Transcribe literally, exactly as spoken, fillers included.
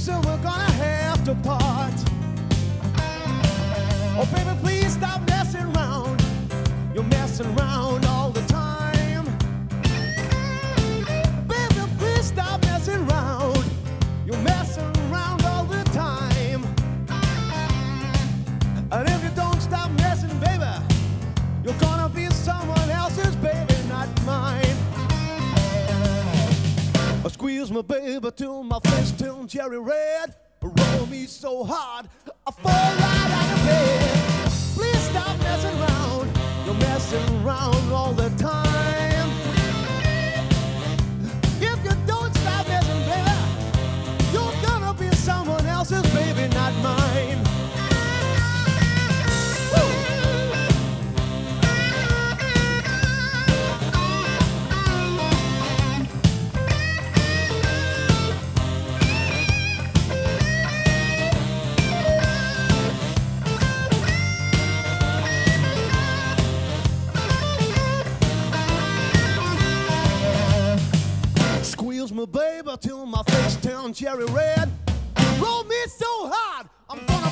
soon we're gonna have to part. Oh, baby, please stop messing around. You're messing around all the time. Baby, please stop messing around. You're messing around all the time. And if you don't stop messing, baby, you're gonna be someone else's baby, not mine. I squeeze my baby till my face turns cherry red. Roll me so hard, I fall right out of bed. Please stop messing around. You're messing around all the time. If you don't stop messing, baby, you're gonna be someone else's baby, not mine. My baby till my face turns cherry red. Roll me so hard, I'm gonna